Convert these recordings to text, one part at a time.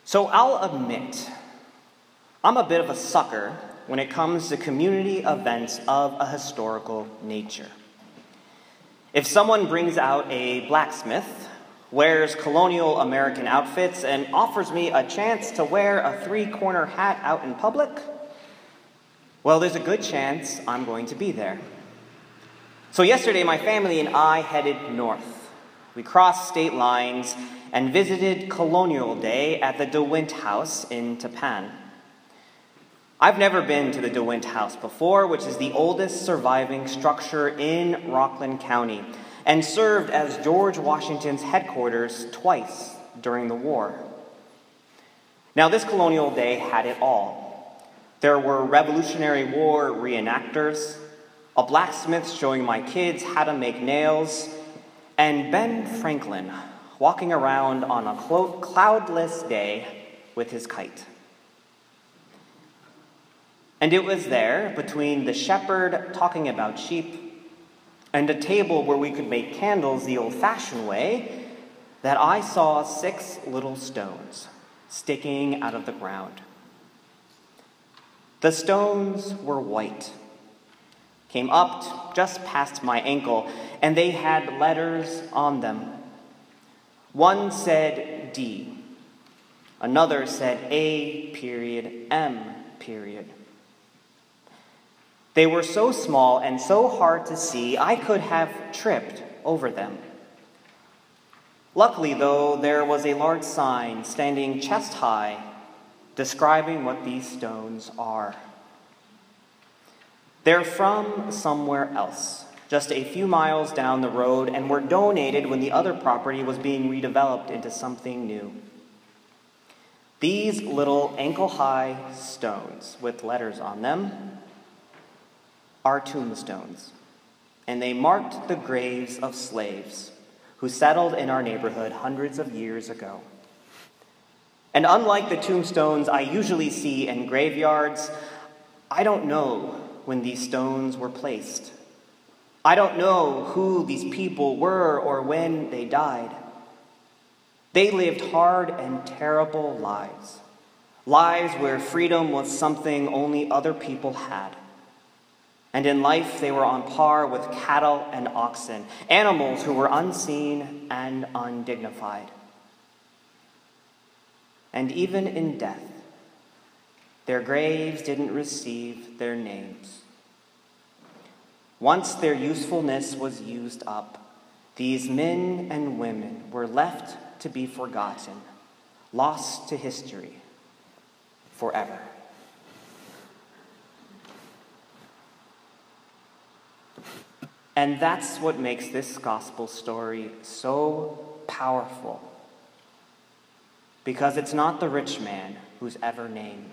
So I'll admit, I'm a bit of a sucker when it comes to community events of a historical nature. If someone brings out a blacksmith, wears colonial American outfits, and offers me a chance to wear a three-corner hat out in public, well, there's a good chance I'm going to be there. So yesterday, my family and I headed north. We crossed state lines and visited Colonial Day at the DeWint House in Tappan. I've never been to the DeWint House before, which is the oldest surviving structure in Rockland County and served as George Washington's headquarters twice during the war. Now, this Colonial Day had it all. There were Revolutionary War reenactors, a blacksmith showing my kids how to make nails, and Ben Franklin walking around on a cloudless day with his kite. And it was there, between the shepherd talking about sheep and a table where we could make candles the old-fashioned way, that I saw 6 little stones sticking out of the ground. The stones were white, came up just past my ankle, and they had letters on them. One said D, another said A.M. They were so small and so hard to see, I could have tripped over them. Luckily, though, there was a large sign standing chest high describing what these stones are. They're from somewhere else, just a few miles down the road, and were donated when the other property was being redeveloped into something new. These little ankle-high stones with letters on them are tombstones, and they marked the graves of slaves who settled in our neighborhood hundreds of years ago. And unlike the tombstones I usually see in graveyards, I don't know when these stones were placed. I don't know who these people were or when they died. They lived hard and terrible lives, lives where freedom was something only other people had. And in life, they were on par with cattle and oxen, animals who were unseen and undignified. And even in death, their graves didn't receive their names. Once their usefulness was used up, these men and women were left to be forgotten, lost to history forever. And that's what makes this gospel story so powerful. Because it's not the rich man who's ever named.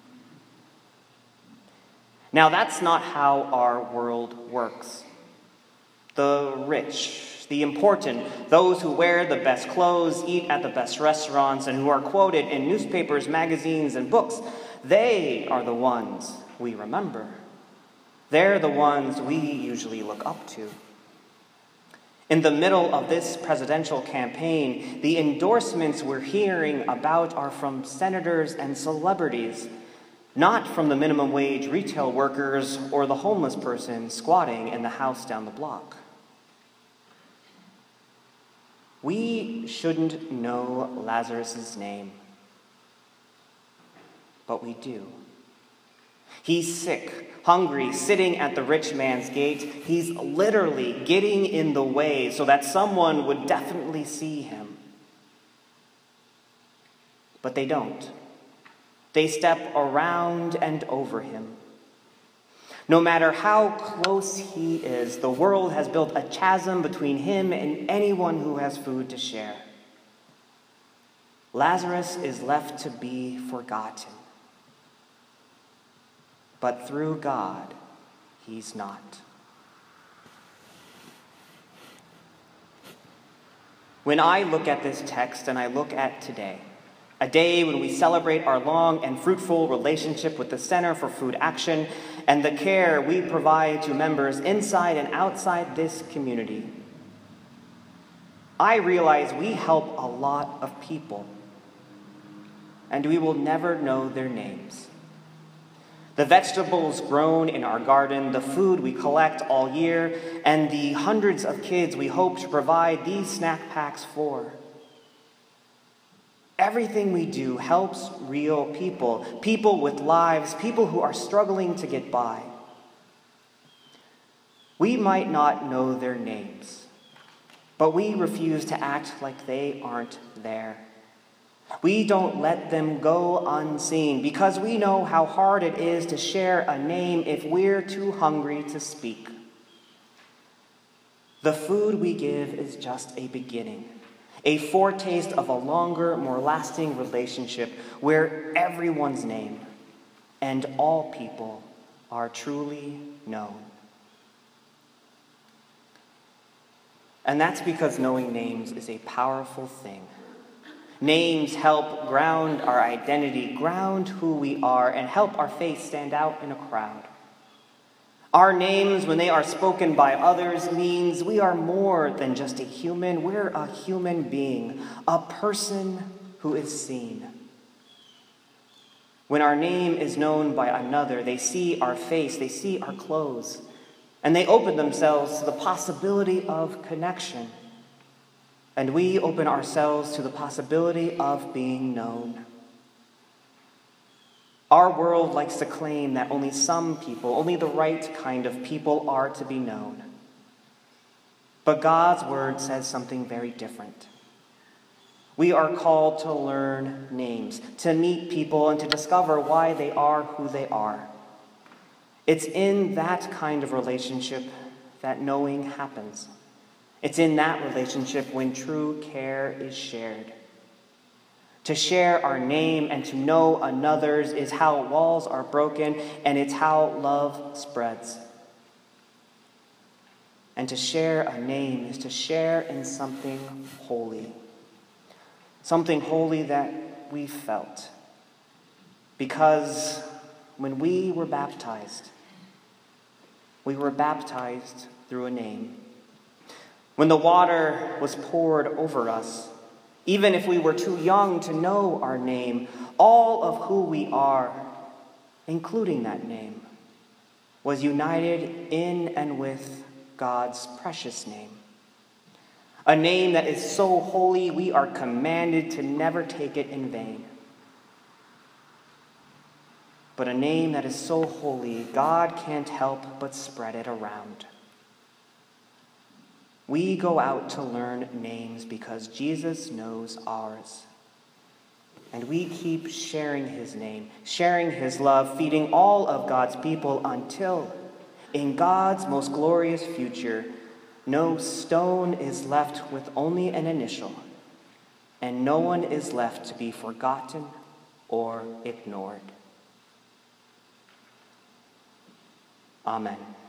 Now, that's not how our world works. The rich, the important, those who wear the best clothes, eat at the best restaurants, and who are quoted in newspapers, magazines, and books, they are the ones we remember. They're the ones we usually look up to. In the middle of this presidential campaign, the endorsements we're hearing about are from senators and celebrities, not from the minimum wage retail workers or the homeless person squatting in the house down the block. We shouldn't know Lazarus' name, but we do. He's sick, hungry, sitting at the rich man's gate. He's literally getting in the way so that someone would definitely see him. But they don't. They step around and over him. No matter how close he is, the world has built a chasm between him and anyone who has food to share. Lazarus is left to be forgotten. But through God, he's not. When I look at this text and I look at today, a day when we celebrate our long and fruitful relationship with the Center for Food Action and the care we provide to members inside and outside this community, I realize we help a lot of people. and we will never know their names. The vegetables grown in our garden, the food we collect all year, and the hundreds of kids we hope to provide these snack packs for. Everything we do helps real people, people with lives, people who are struggling to get by. We might not know their names, but we refuse to act like they aren't there. We don't let them go unseen because we know how hard it is to share a name if we're too hungry to speak. The food we give is just a beginning, a foretaste of a longer, more lasting relationship where everyone's name and all people are truly known. And that's because knowing names is a powerful thing. Names help ground our identity, ground who we are, and help our faith stand out in a crowd. Our names, when they are spoken by others, means we are more than just a human. We're a human being, a person who is seen. When our name is known by another, they see our face, they see our clothes, and they open themselves to the possibility of connection. And we open ourselves to the possibility of being known. Our world likes to claim that only some people, only the right kind of people are to be known. But God's word says something very different. We are called to learn names, to meet people, and to discover why they are who they are. It's in that kind of relationship that knowing happens. It's in that relationship when true care is shared. To share our name and to know another's is how walls are broken, and it's how love spreads. And to share a name is to share in something holy that we felt. Because when we were baptized through a name. When the water was poured over us, even if we were too young to know our name, all of who we are, including that name, was united in and with God's precious name. A name that is so holy we are commanded to never take it in vain. But a name that is so holy, God can't help but spread it around. We go out to learn names because Jesus knows ours. And we keep sharing his name, sharing his love, feeding all of God's people until, in God's most glorious future, no stone is left with only an initial, and no one is left to be forgotten or ignored. Amen.